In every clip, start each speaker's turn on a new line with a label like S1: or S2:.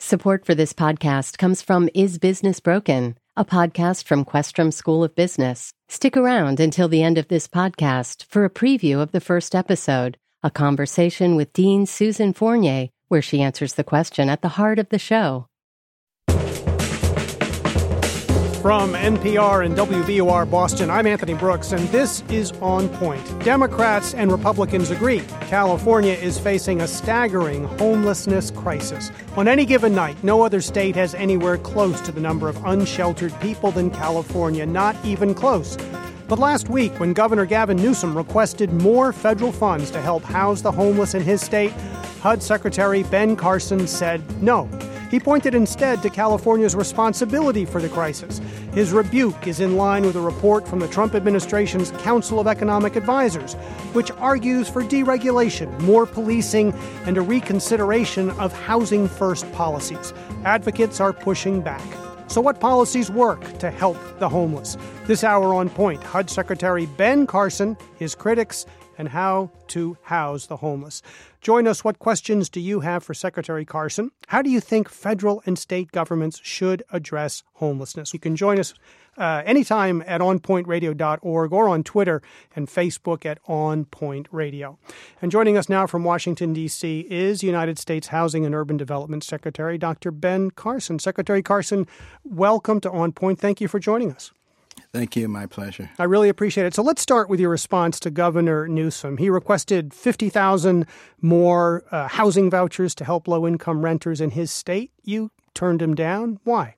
S1: Support for this podcast comes from Is Business Broken, a podcast from Questrom School of Business. Stick around until the end of this podcast for a preview of the first episode, a conversation with Dean Susan Fournier, where she answers the question at the heart of the show.
S2: From NPR and WVOR Boston, I'm Anthony Brooks, and this is On Point. Democrats and Republicans agree. California is facing a staggering homelessness crisis. On any given night, no other state has anywhere close to the number of unsheltered people than California, not even close. But last week, when Governor Gavin Newsom requested more federal funds to help house the homeless in his state, HUD Secretary Ben Carson said no. He pointed instead to California's responsibility for the crisis. His rebuke is in line with a report from the Trump administration's Council of Economic Advisors, which argues for deregulation, more policing, and a reconsideration of housing-first policies. Advocates are pushing back. So what policies work to help the homeless? This hour on Point, HUD Secretary Ben Carson, his critics, and how to house the homeless. Join us. What questions do you have for Secretary Carson? How do you think federal and state governments should address homelessness? You can join us anytime at onpointradio.org or on Twitter and Facebook at On Point Radio. And joining us now from Washington, D.C. is United States Housing and Urban Development Secretary Dr. Ben Carson. Secretary Carson, welcome to On Point. Thank you for joining us.
S3: Thank you. My pleasure.
S2: I really appreciate it. So let's start with your response to Governor Newsom. He requested 50,000 more housing vouchers to help low-income renters in his state. You turned him down. Why?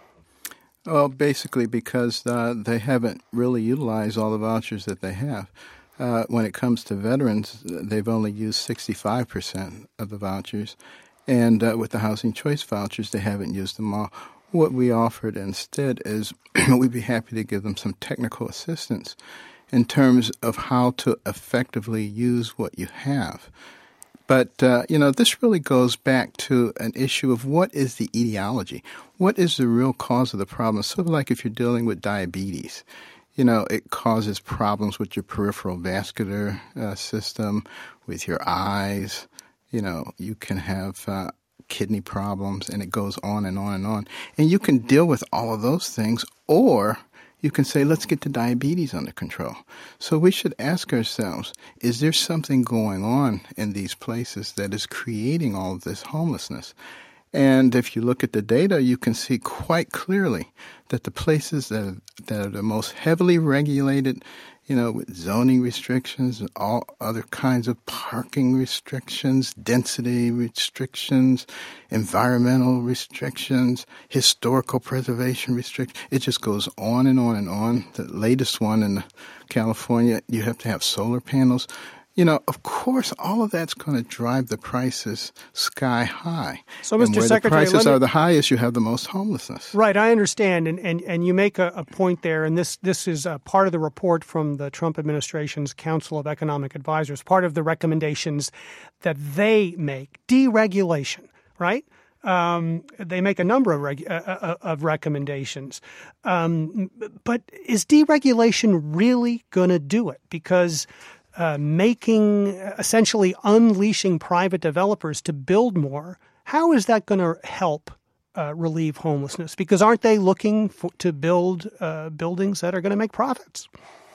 S3: Well, basically because they haven't really utilized all the vouchers that they have. When it comes to veterans, they've only used 65% of the vouchers. And with the Housing Choice vouchers, they haven't used them all. What we offered instead is we'd be happy to give them some technical assistance in terms of how to effectively use what you have. But, this really goes back to an issue of what is the etiology? What is the real cause of the problem? Sort of like if you're dealing with diabetes. It causes problems with your peripheral vascular system, with your eyes. You can have kidney problems, and it goes on and on and on. And you can deal with all of those things, or you can say, let's get the diabetes under control. So we should ask ourselves, is there something going on in these places that is creating all of this homelessness? And if you look at the data, you can see quite clearly that the places that are the most heavily regulated, with zoning restrictions and all other kinds of parking restrictions, density restrictions, environmental restrictions, historical preservation restrictions. It just goes on and on and on. The latest one in California, you have to have solar panels. Of course, all of that's going to drive the prices sky high.
S2: So, Mr.
S3: And where
S2: Secretary,
S3: the prices are the highest, you have the most homelessness.
S2: Right, I understand, and you make a point there, and this is part of the report from the Trump administration's Council of Economic Advisors, part of the recommendations that they make. Deregulation, right? They make a number of recommendations. But is deregulation really going to do it? Because essentially unleashing private developers to build more, how is that going to help relieve homelessness? Because aren't they looking to build buildings that are going to make profits?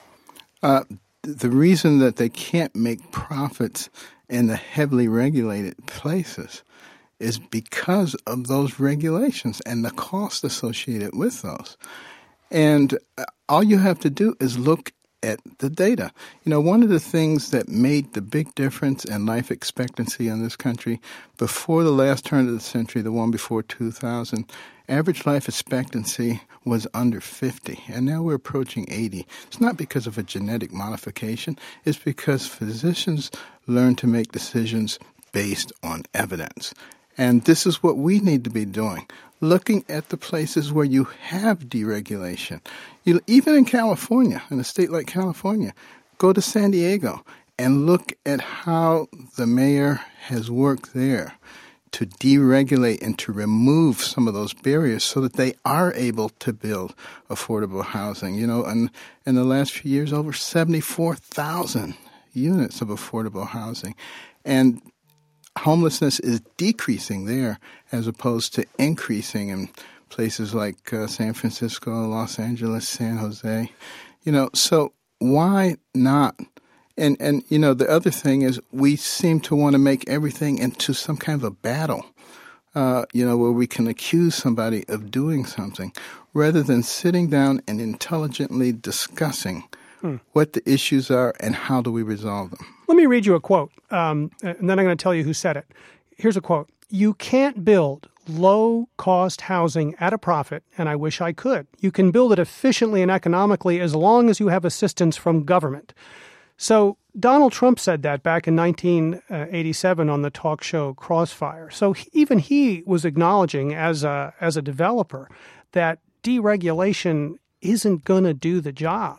S3: The reason that they can't make profits in the heavily regulated places is because of those regulations and the cost associated with those. And all you have to do is look at the data. One of the things that made the big difference in life expectancy in this country before the last turn of the century, the one before 2000, average life expectancy was under 50, and now we're approaching 80. It's not because of a genetic modification. It's because physicians learn to make decisions based on evidence. And this is what we need to be doing, looking at the places where you have deregulation. Even in California, in a state like California, go to San Diego and look at how the mayor has worked there to deregulate and to remove some of those barriers so that they are able to build affordable housing. And in the last few years, over 74,000 units of affordable housing. And homelessness is decreasing there as opposed to increasing in places like San Francisco, Los Angeles, San Jose. So why not? And the other thing is we seem to want to make everything into some kind of a battle, where we can accuse somebody of doing something rather than sitting down and intelligently discussing what the issues are and how do we resolve them. Let
S2: me read you a quote, and then I'm going to tell you who said it. Here's a quote. "You can't build low-cost housing at a profit, and I wish I could. You can build it efficiently and economically as long as you have assistance from government." So Donald Trump said that back in 1987 on the talk show Crossfire. So even he was acknowledging as a developer that deregulation isn't going to do the job.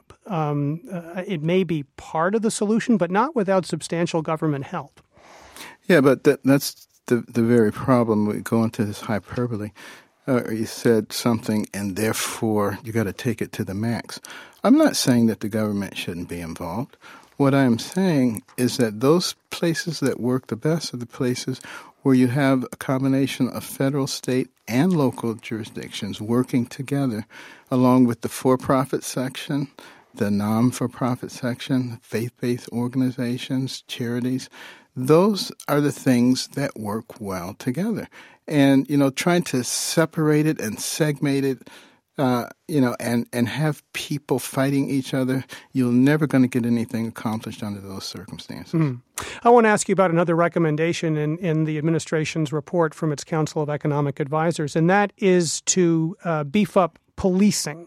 S2: It may be part of the solution, but not without substantial government help.
S3: Yeah, but that's the very problem. We go into this hyperbole. You said something, and therefore you got to take it to the max. I'm not saying that the government shouldn't be involved. What I'm saying is that those places that work the best are the places where you have a combination of federal, state, and local jurisdictions working together, along with the for-profit section, the non-for-profit section, faith-based organizations, charities. Those are the things that work well together. And, trying to separate it and segment it, and have people fighting each other, you're never going to get anything accomplished under those circumstances.
S2: I want to ask you about another recommendation in the administration's report from its Council of Economic Advisors, and that is to beef up policing,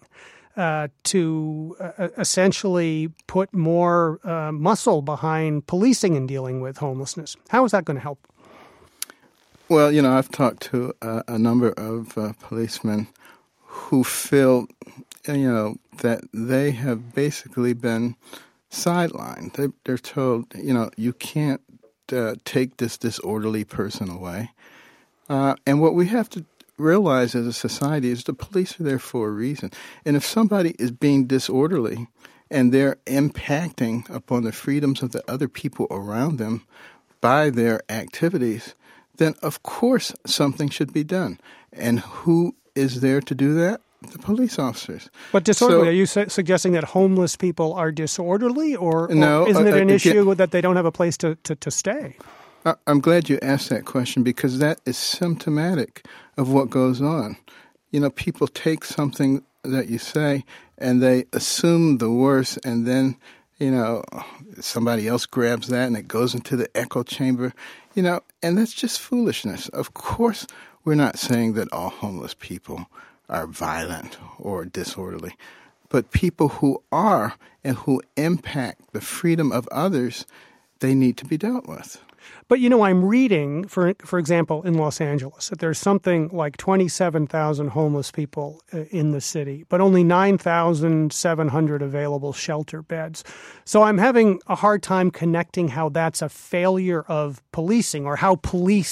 S2: to essentially put more muscle behind policing and dealing with homelessness. How is that going to help?
S3: Well, I've talked to a number of policemen who feel, that they have basically been sidelined. They're told, you can't take this disorderly person away. And what we have to realize as a society is the police are there for a reason. And if somebody is being disorderly and they're impacting upon the freedoms of the other people around them by their activities, then of course something should be done. And who is there to do that? The police officers.
S2: But disorderly, are you suggesting that homeless people are disorderly, or
S3: no,
S2: isn't it an issue that they don't have a place to stay?
S3: I'm glad you asked that question because that is symptomatic of what goes on. People take something that you say and they assume the worst, and then, somebody else grabs that and it goes into the echo chamber, and that's just foolishness. Of course, we're not saying that all homeless people are violent or disorderly, but people who are and who impact the freedom of others, they need to be dealt with.
S2: But, I'm reading, for example, in Los Angeles, that there's something like 27,000 homeless people in the city, but only 9,700 available shelter beds. So I'm having a hard time connecting how that's a failure of policing, or how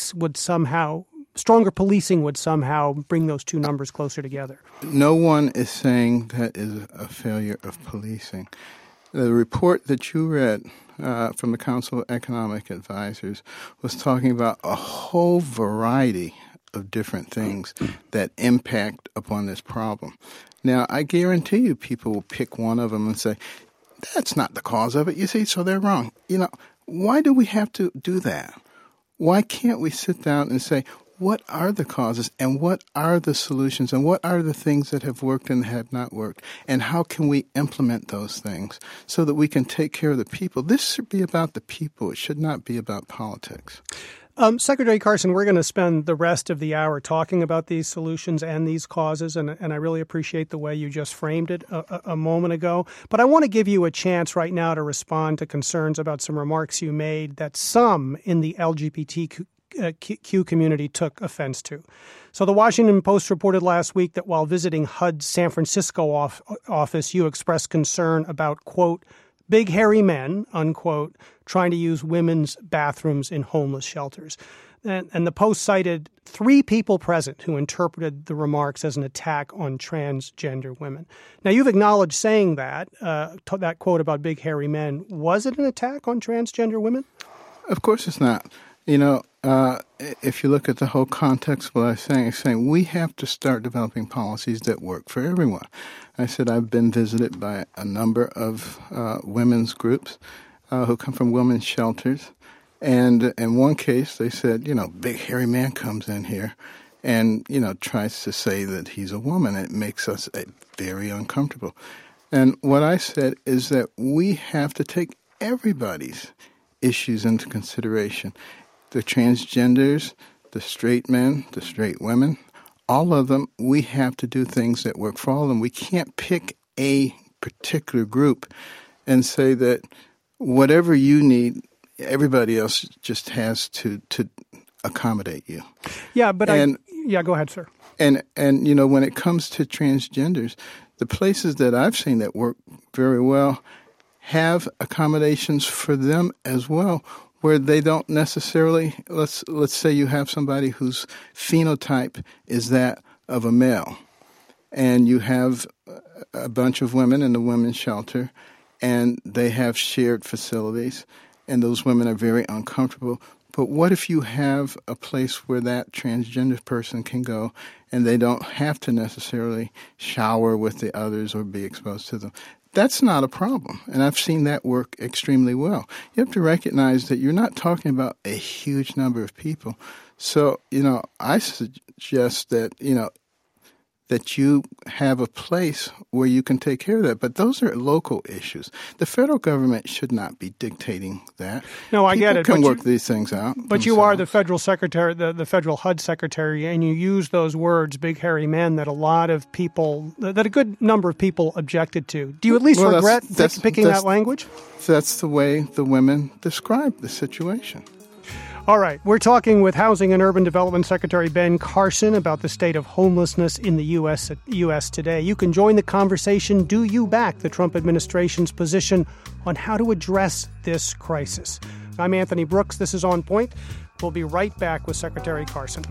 S2: stronger policing would somehow bring those two numbers closer together.
S3: No one is saying that is a failure of policing. The report that you read from the Council of Economic Advisors was talking about a whole variety of different things that impact upon this problem. Now, I guarantee you people will pick one of them and say, that's not the cause of it, you see, so they're wrong. Why do we have to do that? Why can't we sit down and say, what are the causes and what are the solutions and what are the things that have worked and have not worked, and how can we implement those things so that we can take care of the people? This should be about the people. It should not be about politics.
S2: Secretary Carson, we're going to spend the rest of the hour talking about these solutions and these causes, and I really appreciate the way you just framed it a moment ago. But I want to give you a chance right now to respond to concerns about some remarks you made that some in the LGBTQ community took offense to. So the Washington Post reported last week that while visiting HUD's San Francisco office, you expressed concern about, quote, big hairy men, unquote, trying to use women's bathrooms in homeless shelters. And the Post cited 3 people present who interpreted the remarks as an attack on transgender women. Now, you've acknowledged saying that quote about big hairy men. Was it an attack on transgender women?
S3: Of course it's not. If you look at the whole context of what I was saying we have to start developing policies that work for everyone. I said I've been visited by a number of women's groups who come from women's shelters. And in one case, they said, big hairy man comes in here and, tries to say that he's a woman. It makes us very uncomfortable. And what I said is that we have to take everybody's issues into consideration. The transgenders, the straight men, the straight women, all of them, we have to do things that work for all of them. We can't pick a particular group and say that whatever you need, everybody else just has to accommodate you.
S2: Yeah, but go ahead, sir.
S3: And when it comes to transgenders, the places that I've seen that work very well have accommodations for them as well, where they don't necessarily, let's say you have somebody whose phenotype is that of a male, and you have a bunch of women in the women's shelter, and they have shared facilities, and those women are very uncomfortable. But what if you have a place where that transgender person can go and they don't have to necessarily shower with the others or be exposed to them? That's not a problem, and I've seen that work extremely well. You have to recognize that you're not talking about a huge number of people. So, I suggest that, that you have a place where you can take care of that. But those are local issues. The federal government should not be dictating that.
S2: No, I get it.
S3: People can work these things out.
S2: But you are the federal secretary, the federal HUD secretary, and you use those words, big hairy men, that a good number of people objected to. Do you at least regret picking that language?
S3: That's the way the women describe the situation.
S2: All right. We're talking with Housing and Urban Development Secretary Ben Carson about the state of homelessness in the U.S. today. You can join the conversation. Do you back the Trump administration's position on how to address this crisis? I'm Anthony Brooks. This is On Point. We'll be right back with Secretary Carson.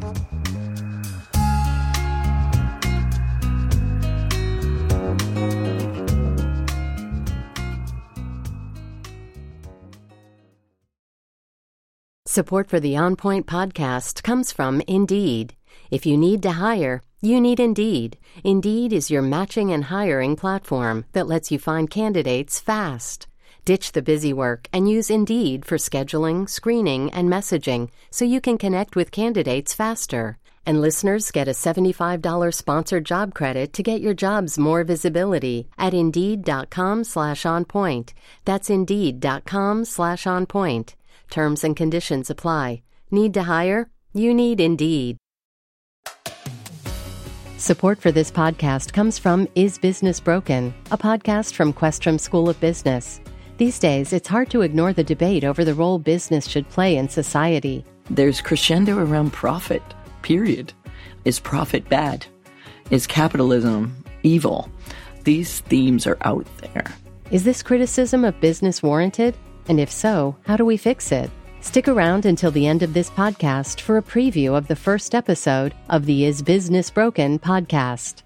S1: Support for the On Point podcast comes from Indeed. If you need to hire, you need Indeed. Indeed is your matching and hiring platform that lets you find candidates fast. Ditch the busy work and use Indeed for scheduling, screening, and messaging so you can connect with candidates faster. And listeners get a $75 sponsored job credit to get your jobs more visibility at Indeed.com/onpoint. That's Indeed.com/onpoint. Terms and conditions apply. Need to hire? You need Indeed. Support for this podcast comes from Is Business Broken?, a podcast from Questrom School of Business. These days, it's hard to ignore the debate over the role business should play in society.
S4: There's crescendo around profit, period. Is profit bad? Is capitalism evil? These themes are out there.
S1: Is this criticism of business warranted? And if so, how do we fix it? Stick around until the end of this podcast for a preview of the first episode of the Is Business Broken podcast.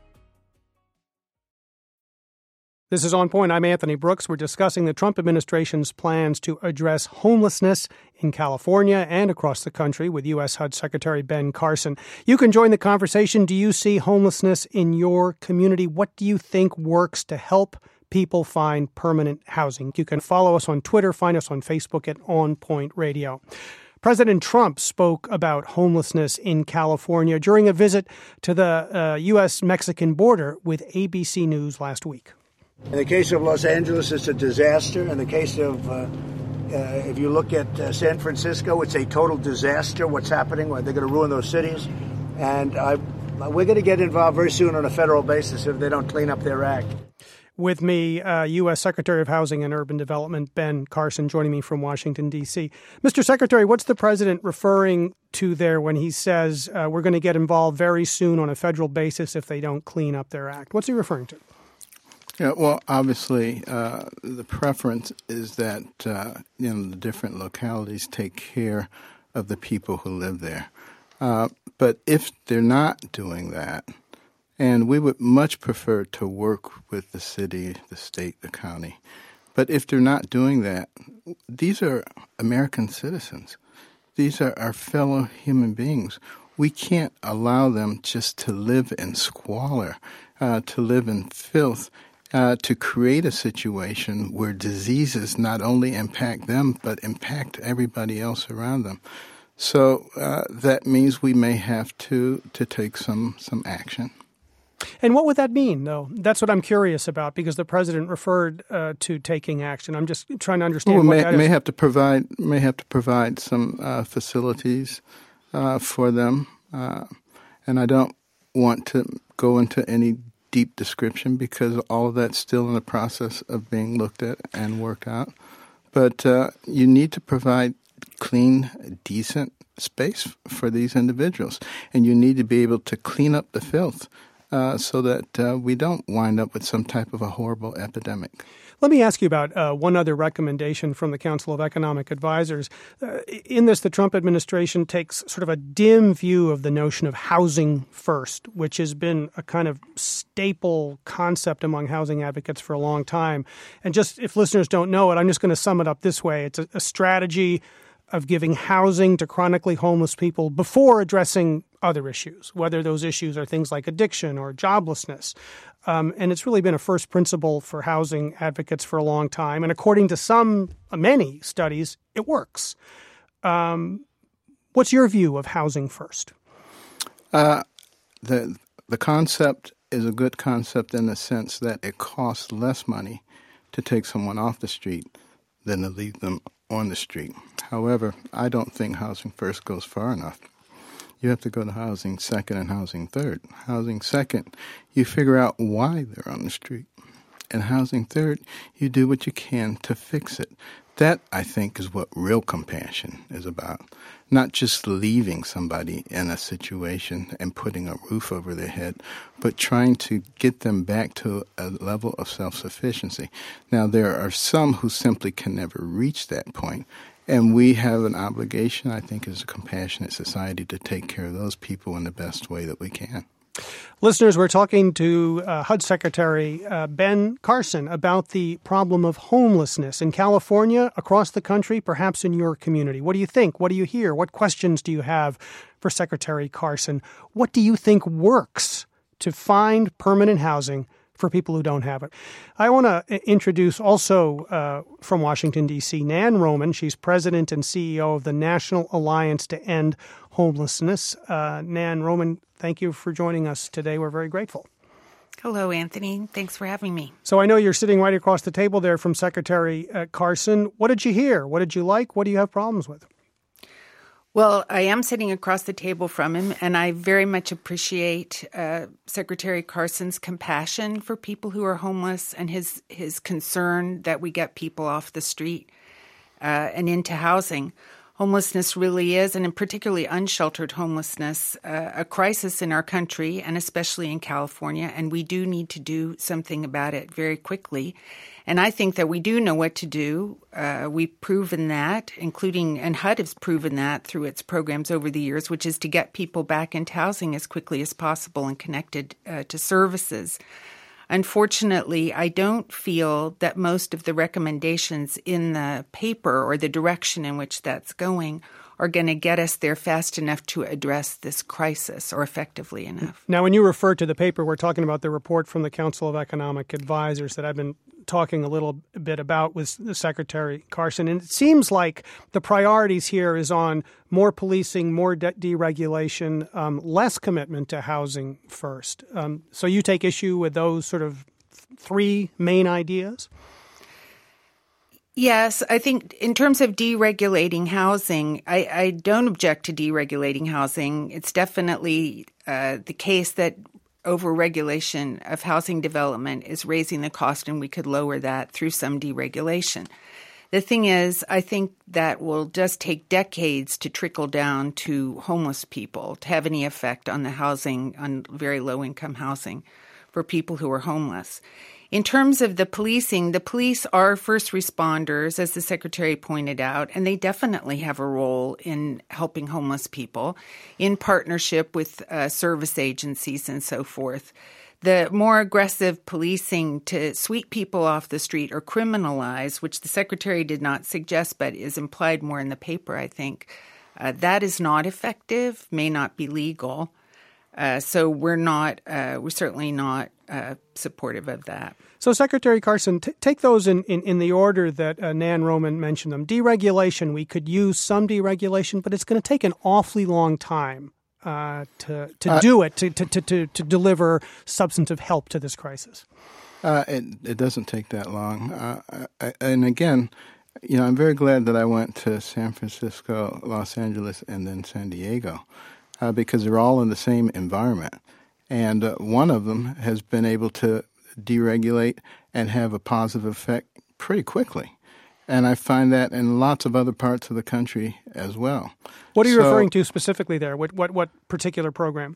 S2: This is On Point. I'm Anthony Brooks. We're discussing the Trump administration's plans to address homelessness in California and across the country with U.S. HUD Secretary Ben Carson. You can join the conversation. Do you see homelessness in your community? What do you think works to help people find permanent housing? You can follow us on Twitter, find us on Facebook at On Point Radio. President Trump spoke about homelessness in California during a visit to the U.S.-Mexican border with ABC News last week.
S5: In the case of Los Angeles, it's a disaster. In the case of, if you look at San Francisco, it's a total disaster what's happening. They're going to ruin those cities. And we're going to get involved very soon on a federal basis if they don't clean up their act.
S2: With me, U.S. Secretary of Housing and Urban Development, Ben Carson, joining me from Washington, D.C. Mr. Secretary, what's the president referring to there when he says we're going to get involved very soon on a federal basis if they don't clean up their act? What's he referring to?
S3: Yeah, well, obviously, the preference is that the different localities take care of the people who live there. But if they're not doing that, and we would much prefer to work with the city, the state, the county. But if they're not doing that, these are American citizens. These are our fellow human beings. We can't allow them just to live in squalor, to live in filth, to create a situation where diseases not only impact them, but impact everybody else around them. So that means we may have to take some action.
S2: And what would that mean, though? That's what I'm curious about, because the president referred to taking action. I'm just trying to understand what that is.
S3: May have to provide some facilities for them, and I don't want to go into any deep description because all of that's still in the process of being looked at and worked out. But you need to provide clean, decent space for these individuals, and you need to be able to clean up the filth so that we don't wind up with some type of a horrible epidemic.
S2: Let me ask you about one other recommendation from the Council of Economic Advisors. In this, the Trump administration takes sort of a dim view of the notion of housing first, which has been a kind of staple concept among housing advocates for a long time. And just if listeners don't know it, I'm just going to sum it up this way. It's a strategy of giving housing to chronically homeless people before addressing other issues, whether those issues are things like addiction or joblessness. And it's really been a first principle for housing advocates for a long time. And according to many studies, it works. What's your view of housing first?
S3: The concept is a good concept in the sense that it costs less money to take someone off the street than to leave them on the street. However, I don't think housing first goes far enough. You have to go to housing second and housing third. Housing second, you figure out why they're on the street. And housing third, you do what you can to fix it. That, I think, is what real compassion is about. Not just leaving somebody in a situation and putting a roof over their head, but trying to get them back to a level of self-sufficiency. Now, there are some who simply can never reach that point. And we have an obligation, I think, as a compassionate society to take care of those people in the best way that we can.
S2: Listeners, we're talking to HUD Secretary Ben Carson about the problem of homelessness in California, across the country, perhaps in your community. What do you think? What do you hear? What questions do you have for Secretary Carson? What do you think works to find permanent housing for people who don't have it? I want to introduce also from Washington, D.C., Nan Roman. She's president and CEO of the National Alliance to End Homelessness. Nan Roman, thank you for joining us today. We're very grateful.
S6: Hello, Anthony. Thanks for having me.
S2: So I know you're sitting right across the table there from Secretary Carson. What did you hear? What did you like? What do you have problems with?
S6: Well, I am sitting across the table from him, and I very much appreciate Secretary Carson's compassion for people who are homeless and his concern that we get people off the street and into housing. Homelessness really is, and in particularly unsheltered homelessness, a crisis in our country and especially in California, and we do need to do something about it very quickly. And I think that we do know what to do. We've proven that, and HUD has proven that through its programs over the years, which is to get people back into housing as quickly as possible and connected to services. Unfortunately, I don't feel that most of the recommendations in the paper or the direction in which that's going are going to get us there fast enough to address this crisis or effectively enough.
S2: Now, when you refer to the paper, we're talking about the report from the Council of Economic Advisors that I've been talking a little bit about with Secretary Carson. And it seems like the priorities here is on more policing, more deregulation, less commitment to housing first. So you take issue with those sort of three main ideas?
S6: Yes, I think in terms of deregulating housing, I don't object to deregulating housing. It's definitely the case that overregulation of housing development is raising the cost, and we could lower that through some deregulation. The thing is, I think that will just take decades to trickle down to homeless people to have any effect on the housing, on very low-income housing for people who are homeless. In terms of the policing, the police are first responders, as the Secretary pointed out, and they definitely have a role in helping homeless people in partnership with service agencies and so forth. The more aggressive policing to sweep people off the street or criminalize, which the Secretary did not suggest but is implied more in the paper, I think, That is not effective, may not be legal. So we're certainly not supportive of that.
S2: So, Secretary Carson, take those in the order that Nan Roman mentioned them. Deregulation, we could use some deregulation, but it's going to take an awfully long time to deliver substantive help to this crisis.
S3: It doesn't take that long. And again, I'm very glad that I went to San Francisco, Los Angeles, and then San Diego because they're all in the same environment. And one of them has been able to deregulate and have a positive effect pretty quickly. And I find that in lots of other parts of the country as well.
S2: What are you referring to specifically there? What particular program?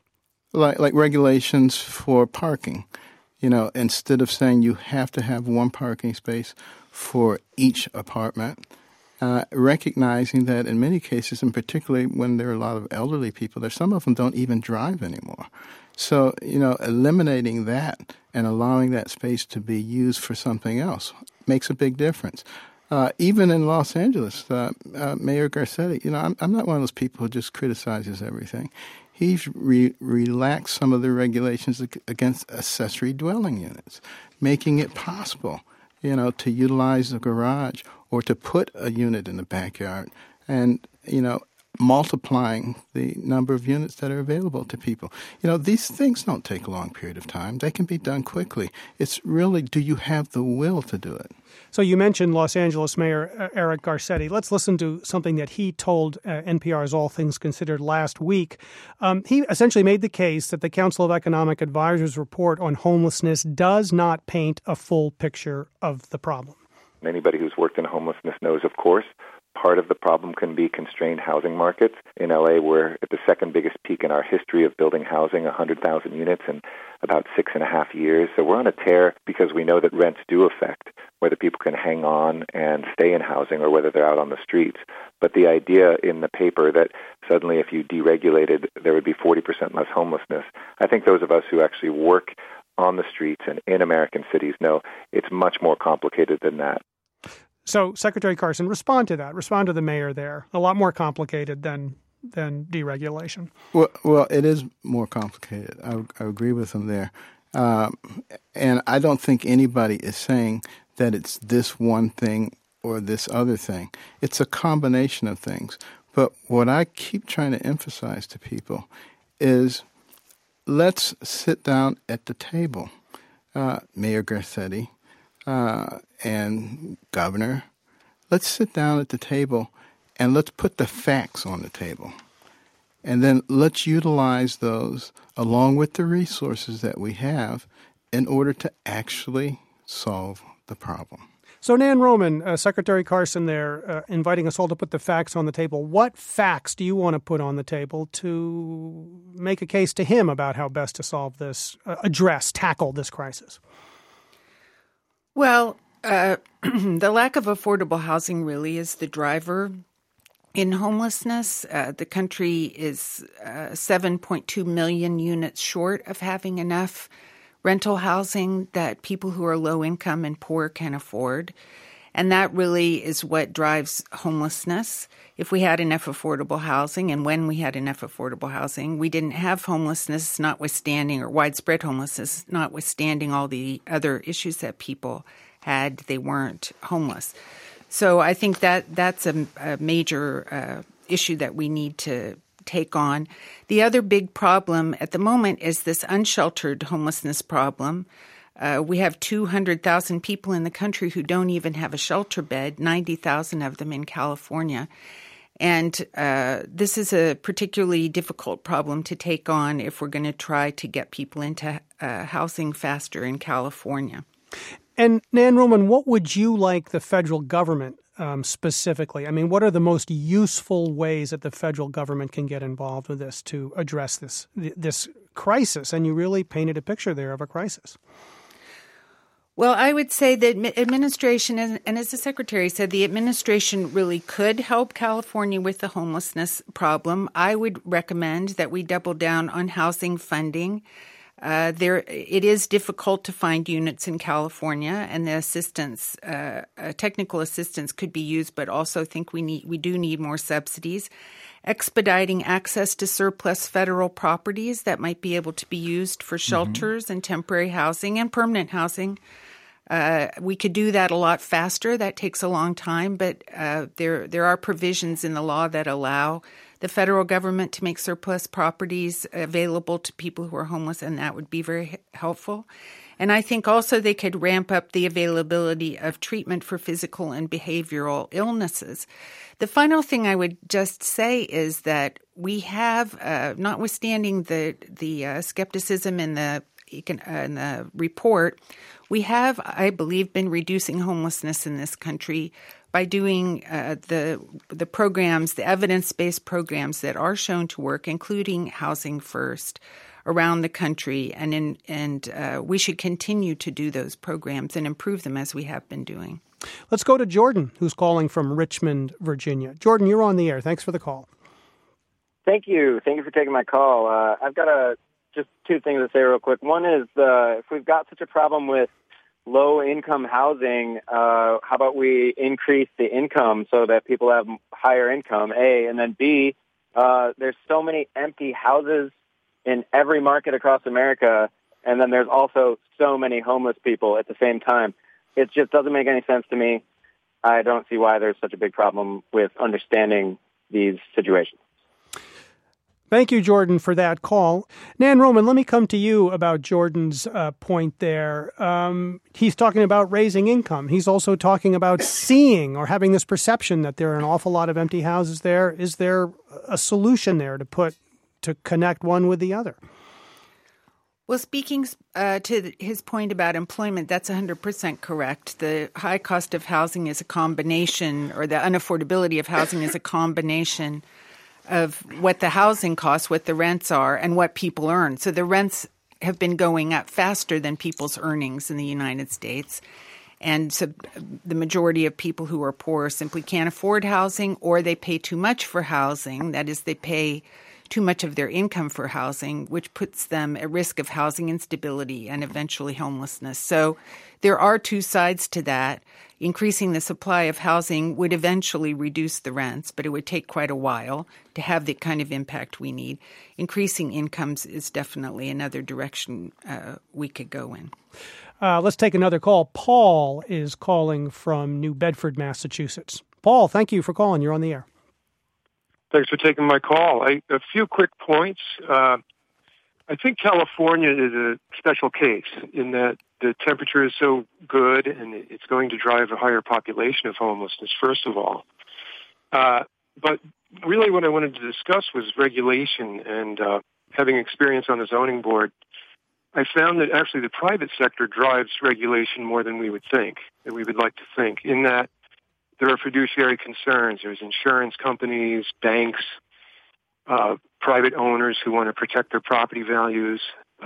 S3: Like regulations for parking. Instead of saying you have to have one parking space for each apartment, recognizing that in many cases, and particularly when there are a lot of elderly people, some of them don't even drive anymore. So, eliminating that and allowing that space to be used for something else makes a big difference. Even in Los Angeles, Mayor Garcetti, I'm not one of those people who just criticizes everything. He's relaxed some of the regulations against accessory dwelling units, making it possible, to utilize the garage or to put a unit in the backyard and, multiplying the number of units that are available to people. These things don't take a long period of time. They can be done quickly. It's really, do you have the will to do it?
S2: So you mentioned Los Angeles Mayor Eric Garcetti. Let's listen to something that he told NPR's All Things Considered last week. He essentially made the case that the Council of Economic Advisors report on homelessness does not paint a full picture of the problem.
S7: Anybody who's worked in homelessness knows, of course, part of the problem can be constrained housing markets. In LA, we're at the second biggest peak in our history of building housing, 100,000 units in about 6.5 years. So we're on a tear because we know that rents do affect whether people can hang on and stay in housing or whether they're out on the streets. But the idea in the paper that suddenly if you deregulated, there would be 40% less homelessness, I think those of us who actually work on the streets and in American cities know it's much more complicated than that.
S2: So, Secretary Carson, respond to that. Respond to the mayor there. A lot more complicated than deregulation.
S3: Well, it is more complicated. I agree with him there. And I don't think anybody is saying that it's this one thing or this other thing. It's a combination of things. But what I keep trying to emphasize to people is let's sit down at the table. Mayor Garcetti, and Governor, let's sit down at the table and let's put the facts on the table. And then let's utilize those along with the resources that we have in order to actually solve the problem.
S2: So, Nan Roman, Secretary Carson there, inviting us all to put the facts on the table. What facts do you want to put on the table to make a case to him about how best to solve this, tackle this crisis?
S6: Well, the lack of affordable housing really is the driver in homelessness. The country is 7.2 million units short of having enough rental housing that people who are low income and poor can afford. And that really is what drives homelessness. If we had enough affordable housing, and when we had enough affordable housing, we didn't have homelessness notwithstanding, or widespread homelessness notwithstanding all the other issues that people had, they weren't homeless. So I think that's a major issue that we need to take on. The other big problem at the moment is this unsheltered homelessness problem. We have 200,000 people in the country who don't even have a shelter bed, 90,000 of them in California. And this is a particularly difficult problem to take on if we're going to try to get people into housing faster in California.
S2: And Nan Roman, what would you like the federal government specifically? I mean, what are the most useful ways that the federal government can get involved with this to address this crisis? And you really painted a picture there of a crisis.
S6: Well, I would say that administration, and as the Secretary said, the administration really could help California with the homelessness problem. I would recommend that we double down on housing funding. It is difficult to find units in California, and the technical assistance could be used, but also think we do need more subsidies. Expediting access to surplus federal properties that might be able to be used for shelters and temporary housing and permanent housing. We could do that a lot faster. That takes a long time, but there are provisions in the law that allow the federal government to make surplus properties available to people who are homeless, and that would be very helpful. And I think also they could ramp up the availability of treatment for physical and behavioral illnesses. The final thing I would just say is that we have, notwithstanding the skepticism in the report, we have, I believe, been reducing homelessness in this country by doing the programs, the evidence-based programs that are shown to work, including Housing First, around the country, and we should continue to do those programs and improve them as we have been doing.
S2: Let's go to Jordan, who's calling from Richmond, Virginia. Jordan, you're on the air. Thanks for the call.
S8: Thank you. Thank you for taking my call. I've got just two things to say real quick. One is if we've got such a problem with low-income housing, how about we increase the income so that people have higher income, A, and then B, there's so many empty houses in every market across America, and then there's also so many homeless people at the same time. It just doesn't make any sense to me. I don't see why there's such a big problem with understanding these situations.
S2: Thank you, Jordan, for that call. Nan Roman, let me come to you about Jordan's point there. He's talking about raising income. He's also talking about seeing or having this perception that there are an awful lot of empty houses there. Is there a solution there to connect one with the other?
S6: Well, speaking to his point about employment, that's 100% correct. The high cost of housing is a combination, or the unaffordability of housing is a combination of what the housing costs, what the rents are, and what people earn. So the rents have been going up faster than people's earnings in the United States. And so the majority of people who are poor simply can't afford housing, or they pay too much for housing. That is, they pay too much of their income for housing, which puts them at risk of housing instability and eventually homelessness. So there are two sides to that. Increasing the supply of housing would eventually reduce the rents, but it would take quite a while to have the kind of impact we need. Increasing incomes is definitely another direction we could go in.
S2: Let's take another call. Paul is calling from New Bedford, Massachusetts. Paul, thank you for calling. You're on the air.
S9: Thanks for taking my call. A few quick points. I think California is a special case in that the temperature is so good and it's going to drive a higher population of homelessness, first of all. But really what I wanted to discuss was regulation, and having experience on the zoning board, I found that actually the private sector drives regulation more than we would think, that we would like to think, in that there are fiduciary concerns. There's insurance companies, banks, private owners who want to protect their property values.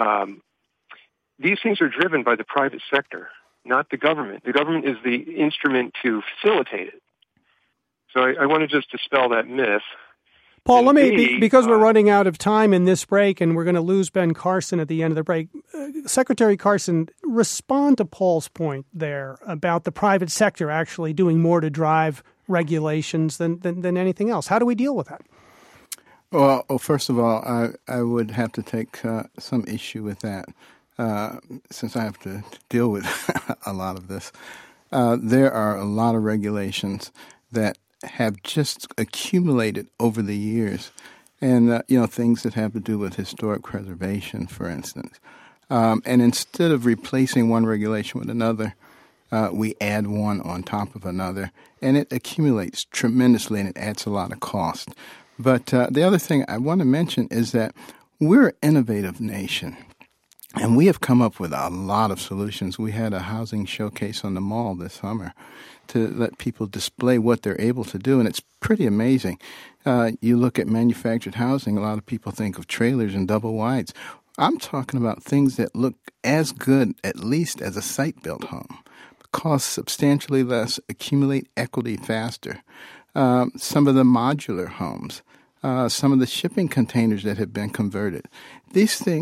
S9: These things are driven by the private sector, not the government. The government is the instrument to facilitate it. So I want to just dispel that myth.
S2: Paul, let me, because we're running out of time in this break and we're going to lose Ben Carson at the end of the break, Secretary Carson, respond to Paul's point there about the private sector actually doing more to drive regulations than anything else. How do we deal with that?
S3: Well, first of all, I would have to take some issue with that since I have to deal with a lot of this. There are a lot of regulations that have just accumulated over the years, and things that have to do with historic preservation, for instance. And instead of replacing one regulation with another, we add one on top of another, and it accumulates tremendously, and it adds a lot of cost. But the other thing I want to mention is that we're an innovative nation, and we have come up with a lot of solutions. We had a housing showcase on the mall this summer to let people display what they're able to do, and it's pretty amazing. You look at manufactured housing, a lot of people think of trailers and double wides. I'm talking about things that look as good, at least, as a site-built home, cost substantially less, accumulate equity faster. Some of the modular homes, some of the shipping containers that have been converted. These things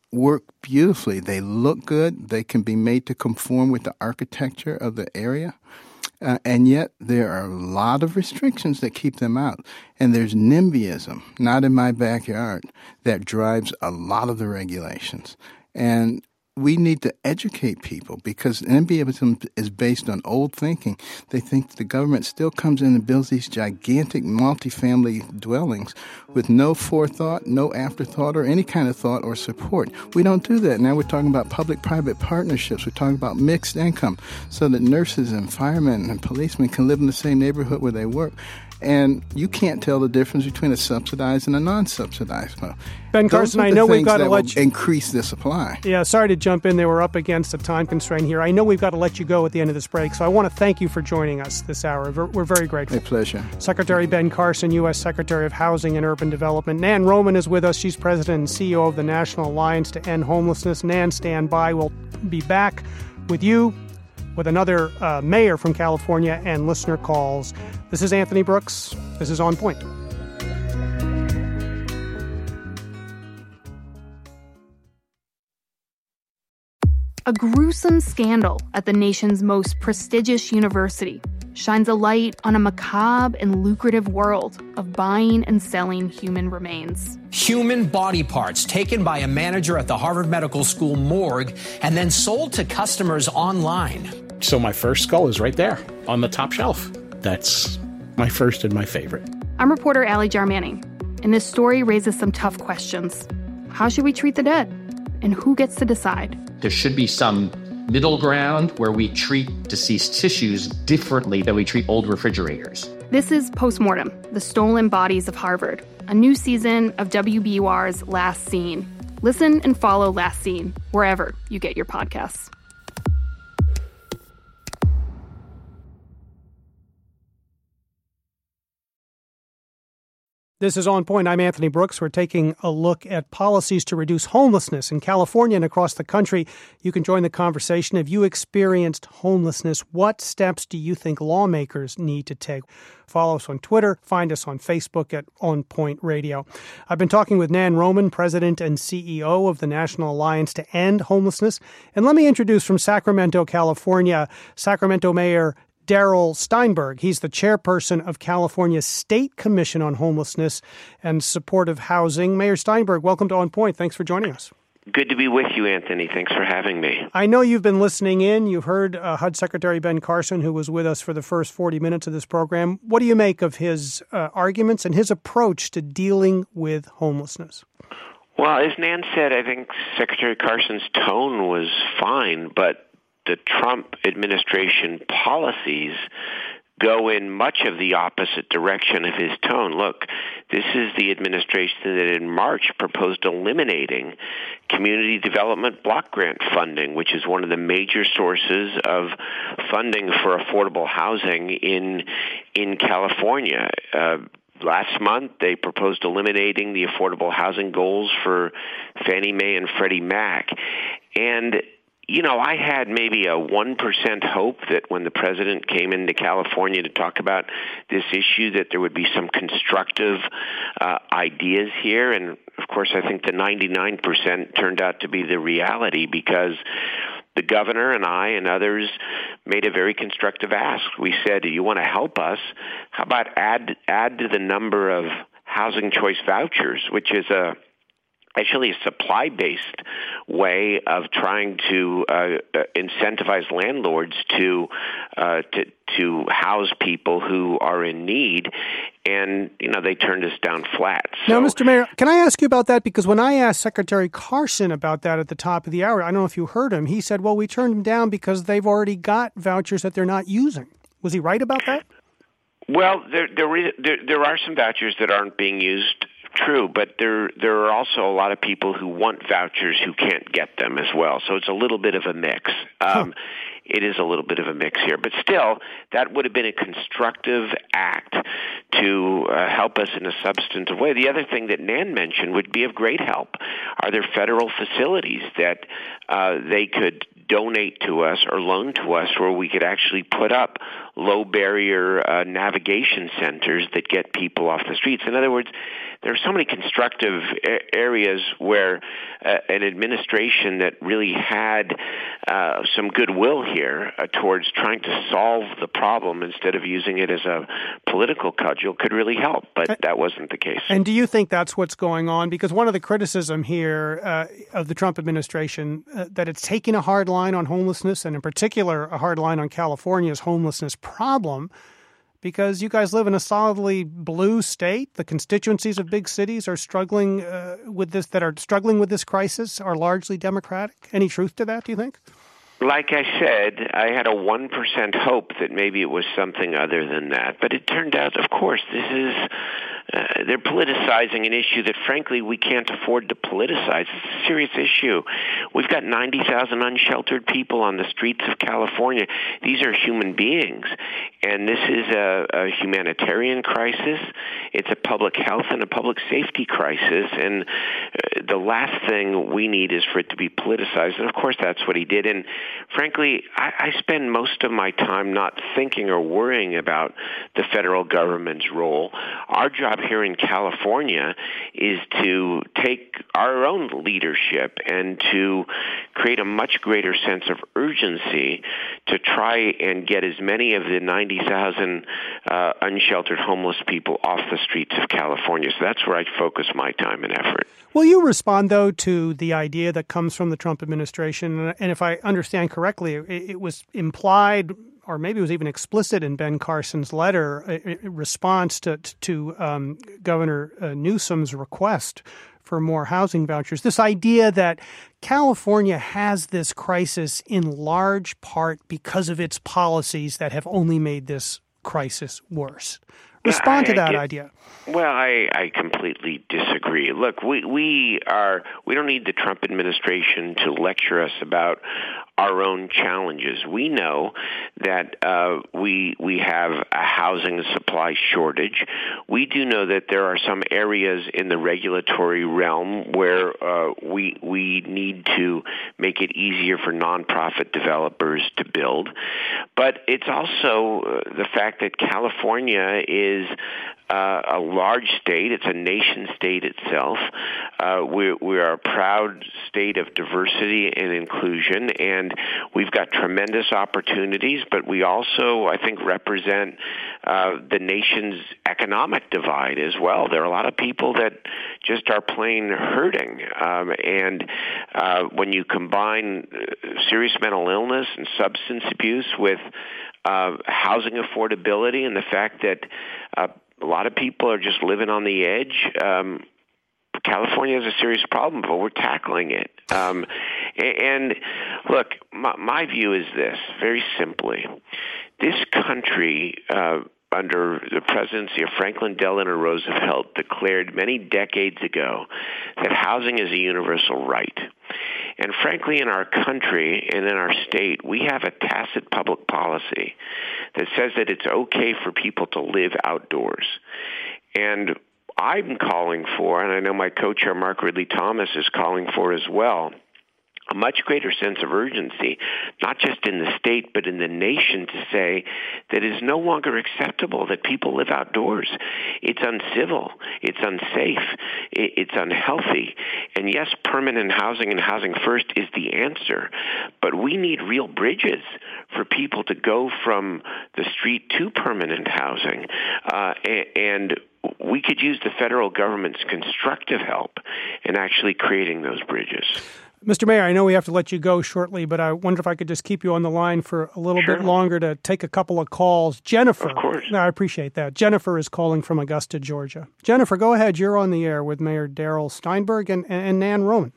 S3: work beautifully. They look good. They can be made to conform with the architecture of the area. And yet there are a lot of restrictions that keep them out. And there's NIMBYism, not in my backyard, that drives a lot of the regulations. And we need to educate people because NIMBYism is based on old thinking. They think the government still comes in and builds these gigantic multifamily dwellings with no forethought, no afterthought, or any kind of thought or support. We don't do that. Now we're talking about public-private partnerships. We're talking about mixed income so that nurses and firemen and policemen can live in the same neighborhood where they work. And you can't tell the difference between a subsidized and a non-subsidized. Well,
S2: Ben Carson, I know we've got to let you
S3: increase the supply.
S2: Yeah, sorry to jump in. They were up against a time constraint here. I know we've got to let you go at the end of this break, so I want to thank you for joining us this hour. We're very grateful.
S3: My pleasure.
S2: Secretary Ben Carson, U.S. Secretary of Housing and Urban Development. Nan Roman is with us. She's president and CEO of the National Alliance to End Homelessness. Nan, stand by. We'll be back with you, with another mayor from California and listener calls. This is Anthony Brooks. This is On Point.
S10: A gruesome scandal at the nation's most prestigious university shines a light on a macabre and lucrative world of buying and selling human remains.
S11: Human body parts taken by a manager at the Harvard Medical School morgue and then sold to customers online.
S12: So my first skull is right there on the top shelf. That's my first and my favorite.
S10: I'm reporter Allie Jarmanning, and this story raises some tough questions. How should we treat the dead? And who gets to decide?
S13: There should be some middle ground where we treat deceased tissues differently than we treat old refrigerators.
S10: This is Postmortem, the Stolen Bodies of Harvard, a new season of WBUR's Last Scene. Listen and follow Last Scene wherever you get your podcasts.
S2: This is On Point. I'm Anthony Brooks. We're taking a look at policies to reduce homelessness in California and across the country. You can join the conversation. If you experienced homelessness, what steps do you think lawmakers need to take? Follow us on Twitter. Find us on Facebook at On Point Radio. I've been talking with Nan Roman, President and CEO of the National Alliance to End Homelessness. And let me introduce from Sacramento, California, Sacramento Mayor Darrell Steinberg. He's the chairperson of California's State Commission on Homelessness and Supportive Housing. Mayor Steinberg, welcome to On Point. Thanks for joining us.
S14: Good to be with you, Anthony. Thanks for having me.
S2: I know you've been listening in. You've heard HUD Secretary Ben Carson, who was with us for the first 40 minutes of this program. What do you make of his arguments and his approach to dealing with homelessness?
S14: Well, as Nan said, I think Secretary Carson's tone was fine, but the Trump administration policies go in much of the opposite direction of his tone. Look, this is the administration that in March proposed eliminating community development block grant funding, which is one of the major sources of funding for affordable housing in California. Last month, they proposed eliminating the affordable housing goals for Fannie Mae and Freddie Mac. And you know, I had maybe a 1% hope that when the president came into California to talk about this issue that there would be some constructive ideas here. And, of course, I think the 99% turned out to be the reality because the governor and I and others made a very constructive ask. We said, you want to help us? How about add to the number of housing choice vouchers, which is actually a supply-based way of trying to incentivize landlords to house people who are in need, and they turned us down flat.
S2: Now, Mr. Mayor, can I ask you about that? Because when I asked Secretary Carson about that at the top of the hour, I don't know if you heard him. He said, "Well, we turned them down because they've already got vouchers that they're not using." Was he right about that?
S14: Well, there are some vouchers that aren't being used. True, but there are also a lot of people who want vouchers who can't get them as well. So it's a little bit of a mix. It is a little bit of a mix here. But still, that would have been a constructive act to help us in a substantive way. The other thing that Nan mentioned would be of great help. Are there federal facilities that they could donate to us or loan to us where we could actually put up low-barrier navigation centers that get people off the streets. In other words, there are so many constructive areas where an administration that really had some goodwill here towards trying to solve the problem instead of using it as a political cudgel could really help, but that wasn't the case.
S2: And do you think that's what's going on? Because one of the criticism here of the Trump administration, that it's taking a hard line on homelessness, and in particular a hard line on California's homelessness problem, because you guys live in a solidly blue state. The constituencies of big cities are struggling with this crisis are largely Democratic. Any truth to that, do you think?
S14: Like I said, I had a 1% hope that maybe it was something other than that. But it turned out, of course, they're politicizing an issue that, frankly, we can't afford to politicize. It's a serious issue. We've got 90,000 unsheltered people on the streets of California. These are human beings. And this is a humanitarian crisis. It's a public health and a public safety crisis. And the last thing we need is for it to be politicized. And, of course, that's what he did. And, frankly, I spend most of my time not thinking or worrying about the federal government's role. Our job here in California is to take our own leadership and to create a much greater sense of urgency to try and get as many of the 90,000 unsheltered homeless people off the streets of California. So that's where I focus my time and effort.
S2: Will you respond, though, to the idea that comes from the Trump administration? And if I understand correctly, it was implied, or maybe it was even explicit in Ben Carson's letter, in response to Governor Newsom's request for more housing vouchers. This idea that California has this crisis in large part because of its policies that have only made this crisis worse. Respond to that idea.
S14: Well, I completely disagree. Look, we don't need the Trump administration to lecture us about our own challenges. We know that we have a housing supply shortage. We do know that there are some areas in the regulatory realm where we need to make it easier for nonprofit developers to build. But it's also the fact that California is a large state. It's a nation state itself. We are a proud state of diversity and inclusion, and we've got tremendous opportunities, but we also, I think, represent the nation's economic divide as well. There are a lot of people that just are plain hurting. And when you combine serious mental illness and substance abuse with housing affordability and the fact that a lot of people are just living on the edge, California has a serious problem, but we're tackling it. And look, my view is this, very simply. This country, under the presidency of Franklin Delano Roosevelt, declared many decades ago that housing is a universal right. And frankly, in our country and in our state, we have a tacit public policy that says that it's okay for people to live outdoors. And I'm calling for, and I know my co-chair Mark Ridley Thomas is calling for as well, a much greater sense of urgency, not just in the state, but in the nation, to say that it is no longer acceptable that people live outdoors. It's uncivil, it's unsafe, it's unhealthy. And yes, permanent housing and housing first is the answer, but we need real bridges for people to go from the street to permanent housing. And we could use the federal government's constructive help in actually creating those bridges.
S2: Mr. Mayor, I know we have to let you go shortly, but I wonder if I could just keep you on the line for a little bit longer to take a couple of calls. Jennifer.
S14: Of course.
S2: No, I appreciate that. Jennifer is calling from Augusta, Georgia. Jennifer, go ahead. You're on the air with Mayor Darrell Steinberg and Nan Roman.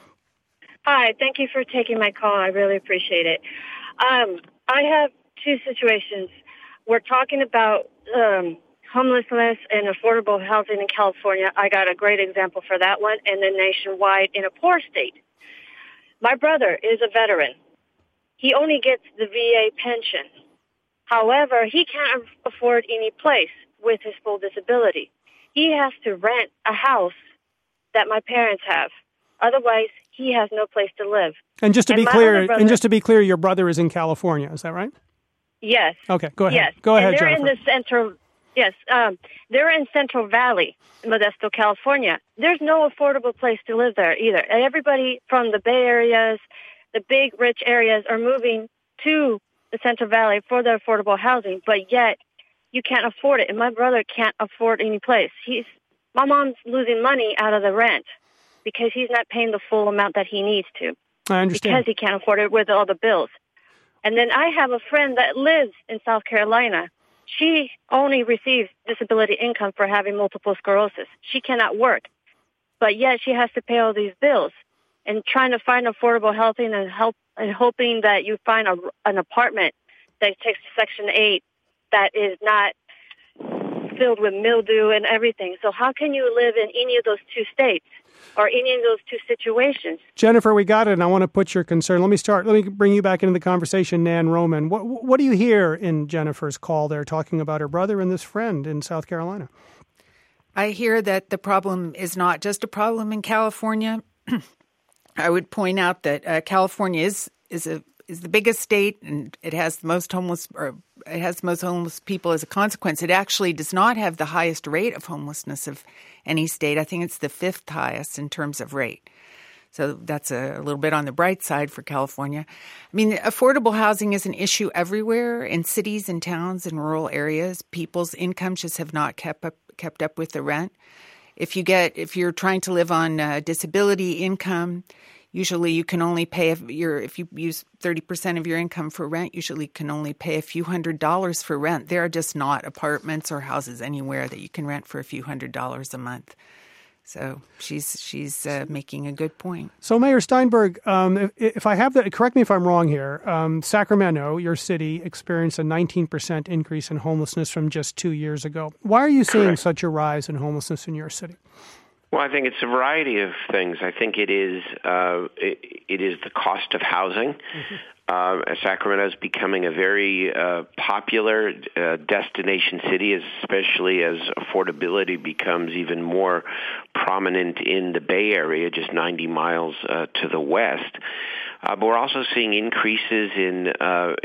S15: Hi. Thank you for taking my call. I really appreciate it. I have two situations. We're talking about homelessness and affordable housing in California. I got a great example for that one, and then nationwide in a poor state. My brother is a veteran. He only gets the VA pension. However, he can't afford any place with his full disability. He has to rent a house that my parents have. Otherwise, he has no place to live.
S2: And just to be clear, your brother is in California. Is that right?
S15: Yes.
S2: Okay, go ahead.
S15: Yes.
S2: Go ahead,
S15: and they're
S2: Jennifer.
S15: in the central. Yes, they're in Central Valley, Modesto, California. There's no affordable place to live there either. Everybody from the Bay areas, the big rich areas, are moving to the Central Valley for their affordable housing, but yet you can't afford it. And my brother can't afford any place. My mom's losing money out of the rent because he's not paying the full amount that he needs to.
S2: I understand.
S15: Because he can't afford it with all the bills. And then I have a friend that lives in South Carolina. She only receives disability income for having multiple sclerosis. She cannot work, but yet she has to pay all these bills. And trying to find affordable housing and hoping that you find an apartment that takes Section 8 that is not filled with mildew and everything. So how can you live in any of those two states or any of those two situations?
S2: Jennifer, we got it, and I want to put your concern. Let me bring you back into the conversation, Nan Roman. What do you hear in Jennifer's call there talking about her brother and this friend in South Carolina?
S6: I hear that the problem is not just a problem in California. I would point out that California is the biggest state, and it has the most homeless, or it has the most homeless people as a consequence. It actually does not have the highest rate of homelessness of any state. I think it's the 5th highest in terms of rate. So that's a little bit on the bright side for California. I mean, affordable housing is an issue everywhere in cities and towns and rural areas. People's incomes just have not kept up with the rent. If you're trying to live on disability income, usually you can only pay if you use 30% of your income for rent, usually can only pay a few $100s for rent. There are just not apartments or houses anywhere that you can rent for a few $100s a month. So she's making a good point.
S2: So Mayor Steinberg, if I have that, correct me if I'm wrong here. Sacramento, your city, experienced a 19% increase in homelessness from just 2 years ago. Why are you seeing such a rise in homelessness in your city?
S14: Well, I think it's a variety of things. I think it is the cost of housing. Sacramento is becoming a very popular destination city, especially as affordability becomes even more prominent in the Bay Area, just 90 miles to the west. But we're also seeing increases in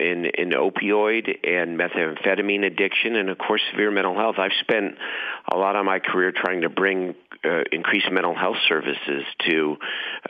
S14: opioid and methamphetamine addiction, and of course severe mental health. I've spent a lot of my career trying to bring increased mental health services to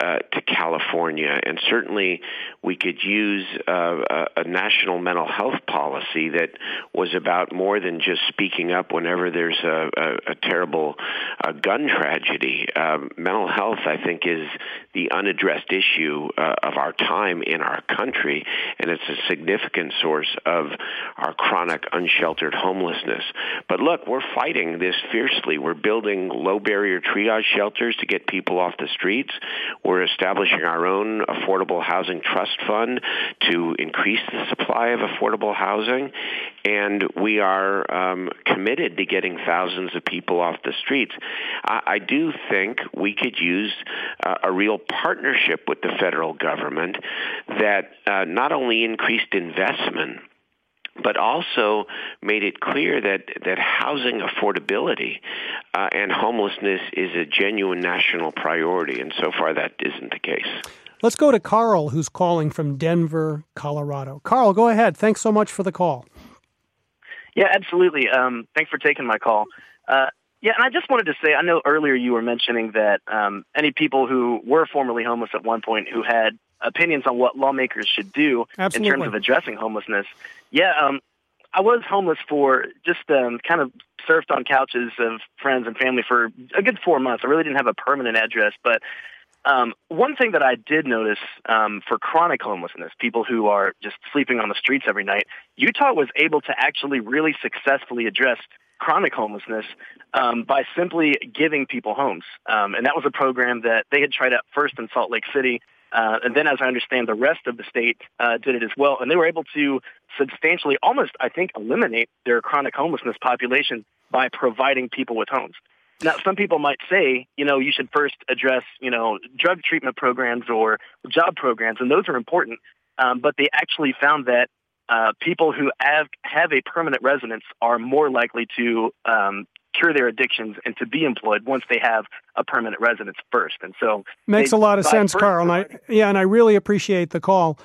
S14: California, and certainly we could use a national mental health policy that was about more than just speaking up whenever there's a terrible gun tragedy. Mental health, I think, is the unaddressed issue of our time in our country, and it's a significant source of our chronic unsheltered homelessness. But look, we're fighting this fiercely. We're building low-barrier triage shelters to get people off the streets. We're establishing our own affordable housing trust fund to increase the supply of affordable housing, and we are committed to getting thousands of people off the streets. I do think we could use a real partnership with the federal government that not only increased investment, but also made it clear that housing affordability and homelessness is a genuine national priority, and so far that isn't the case.
S2: Let's go to Carl, who's calling from Denver, Colorado. Carl, go ahead. Thanks so much for the call.
S16: Yeah, absolutely. Thanks for taking my call. Yeah, and I just wanted to say, I know earlier you were mentioning that any people who were formerly homeless at one point who had opinions on what lawmakers should do in terms of addressing homelessness. Yeah, I was homeless for just kind of surfed on couches of friends and family for a good 4 months. I really didn't have a permanent address, but one thing that I did notice for chronic homelessness, people who are just sleeping on the streets every night, Utah was able to actually really successfully address chronic homelessness by simply giving people homes. And that was a program that they had tried out first in Salt Lake City. And then, as I understand, the rest of the state did it as well. And they were able to substantially, almost, I think, eliminate their chronic homelessness population by providing people with homes. Now, some people might say, you should first address, drug treatment programs or job programs, and those are important. But they actually found that people who have a permanent residence are more likely to cure their addictions and to be employed once they have a permanent residence first. And so
S2: makes a lot of sense, Carl. And I really appreciate the call.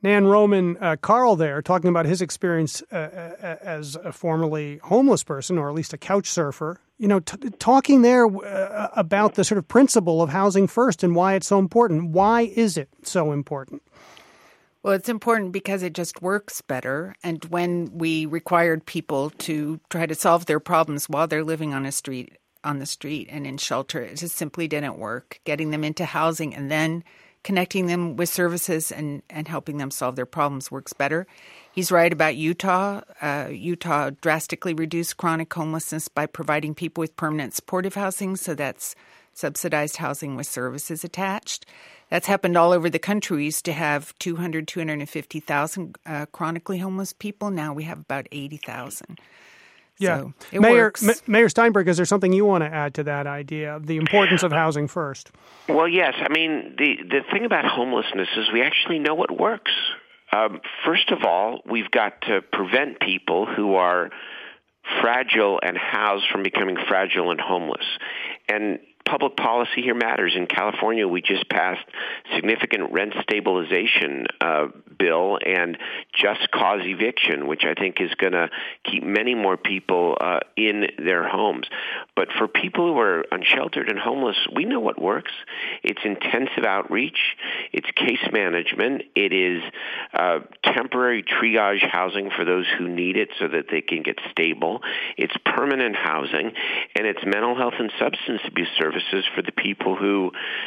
S2: Nan Roman, Carl there, talking about his experience as a formerly homeless person, or at least a couch surfer, talking there about the sort of principle of housing first and why it's so important. Why is it so important?
S6: Well, it's important because it just works better. And when we required people to try to solve their problems while they're living on the street and in shelter, it just simply didn't work. Getting them into housing and then connecting them with services and helping them solve their problems works better. He's right about Utah. Utah drastically reduced chronic homelessness by providing people with permanent supportive housing, so that's subsidized housing with services attached. That's happened all over the country. We used to have 250,000 chronically homeless people. Now we have about 80,000.
S2: Yeah.
S6: So it works.
S2: Mayor Steinberg, is there something you want to add to that idea of the importance of housing first?
S14: Well, yes. I mean, the thing about homelessness is we actually know what works. First of all, we've got to prevent people who are fragile and housed from becoming fragile and homeless. And public policy here matters. In California, we just passed significant rent stabilization bill and just cause eviction, which I think is going to keep many more people in their homes. But for people who are unsheltered and homeless, we know what works. It's intensive outreach. It's case management. It is temporary triage housing for those who need it so that they can get stable. It's permanent housing, and it's mental health and substance abuse services for the people who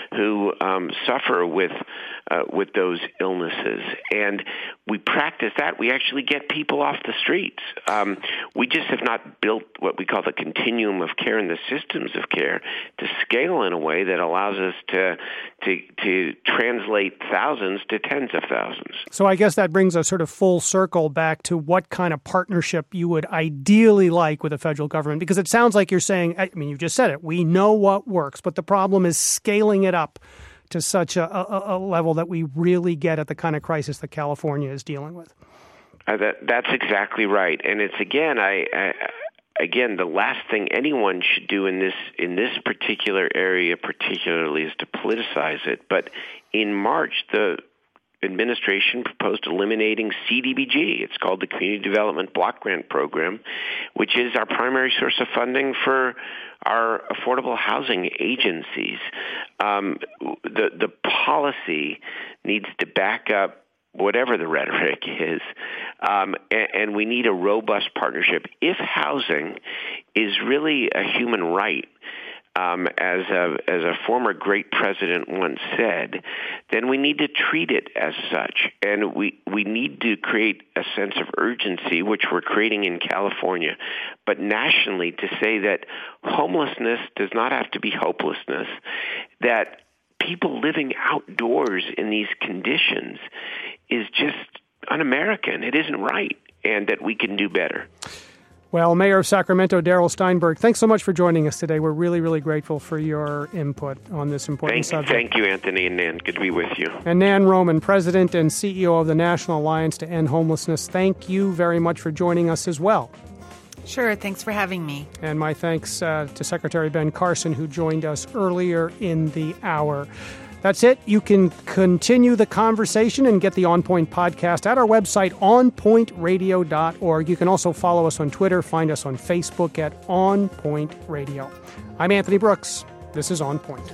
S14: suffer with those illnesses. And we practice that. We actually get people off the streets. We just have not built what we call the continuum of care and the systems of care to scale in a way that allows us to translate thousands to tens of thousands.
S2: So I guess that brings us sort of full circle back to what kind of partnership you would ideally like with the federal government, because it sounds like you're saying, I mean, you just said it, we know what works, but the problem is scaling it up to such a level that we really get at the kind of crisis that California is dealing with.
S14: That's exactly right. And it's, again, the last thing anyone should do in this particular area particularly is to politicize it. But in March, the administration proposed eliminating CDBG. It's called the Community Development Block Grant Program, which is our primary source of funding for our affordable housing agencies. The policy needs to back up whatever the rhetoric is, and we need a robust partnership. If housing is really a human right, as a former great president once said, then we need to treat it as such. And we need to create a sense of urgency, which we're creating in California, but nationally to say that homelessness does not have to be hopelessness, that people living outdoors in these conditions is just un-American. It isn't right, and that we can do better.
S2: Well, Mayor of Sacramento, Darrell Steinberg, thanks so much for joining us today. We're really, really grateful for your input on this important subject.
S14: Thank you, Anthony and Nan. Good to be with you.
S2: And Nan Roman, President and CEO of the National Alliance to End Homelessness, thank you very much for joining us as well.
S6: Sure, thanks for having me.
S2: And my thanks to Secretary Ben Carson, who joined us earlier in the hour. That's it. You can continue the conversation and get the On Point podcast at our website, onpointradio.org. You can also follow us on Twitter, find us on Facebook at On Point Radio. I'm Anthony Brooks. This is On Point.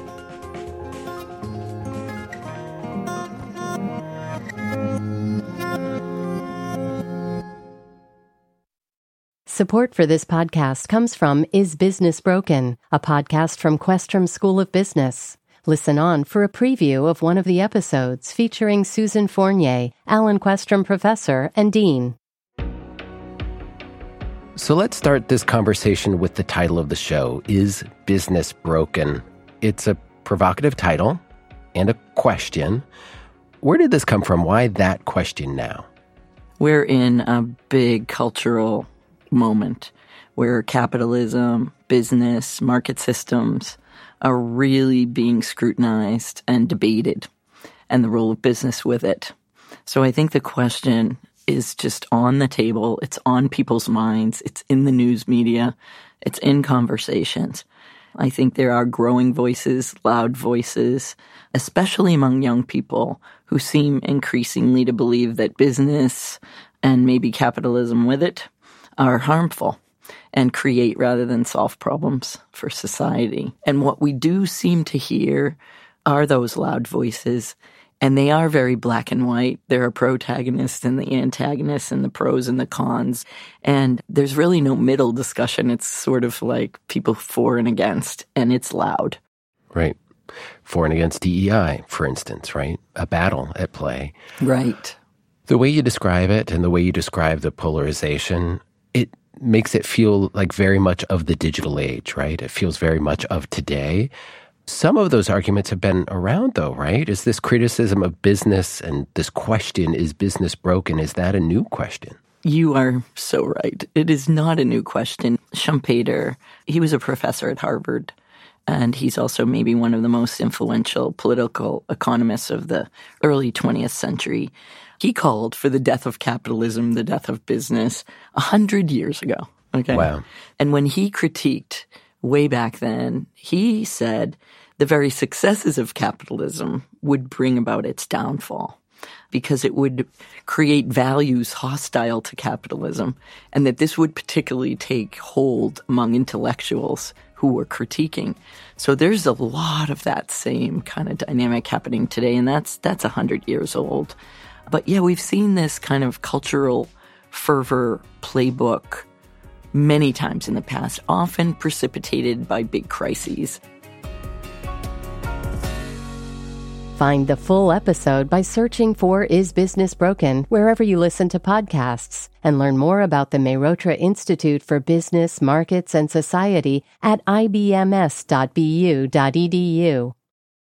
S1: Support for this podcast comes from Is Business Broken?, a podcast from Questrom School of Business. Listen on for a preview of one of the episodes featuring Susan Fournier, Alan Questrom Professor and Dean.
S17: So let's start this conversation with the title of the show, Is Business Broken? It's a provocative title and a question. Where did this come from? Why that question now?
S4: We're in a big cultural moment where capitalism, business, market systems are really being scrutinized and debated, and the role of business with it. So I think the question is just on the table. It's on people's minds. It's in the news media. It's in conversations. I think there are growing voices, loud voices, especially among young people who seem increasingly to believe that business and maybe capitalism with it are harmful and create rather than solve problems for society. And what we do seem to hear are those loud voices, and they are very black and white. There are protagonists and the antagonists and the pros and the cons. And there's really no middle discussion. It's sort of like people for and against, and it's loud.
S17: Right. For and against DEI, for instance, right? A battle at play.
S4: Right.
S17: The way you describe it and the way you describe the polarization, it makes it feel like very much of the digital age, right? It feels very much of today. Some of those arguments have been around, though, right? Is this criticism of business and this question, is business broken, is that a new question?
S4: You are so right. It is not a new question. Schumpeter, he was a professor at Harvard, and he's also maybe one of the most influential political economists of the early 20th century. He called for the death of capitalism, the death of business, 100 years ago. Okay.
S17: Wow.
S4: And when he critiqued way back then, he said the very successes of capitalism would bring about its downfall because it would create values hostile to capitalism, and that this would particularly take hold among intellectuals who were critiquing. So there's a lot of that same kind of dynamic happening today, and that's 100 years old. But yeah, we've seen this kind of cultural fervor playbook many times in the past, often precipitated by big crises.
S1: Find the full episode by searching for Is Business Broken wherever you listen to podcasts, and learn more about the Mehrotra Institute for Business, Markets, and Society at ibms.bu.edu.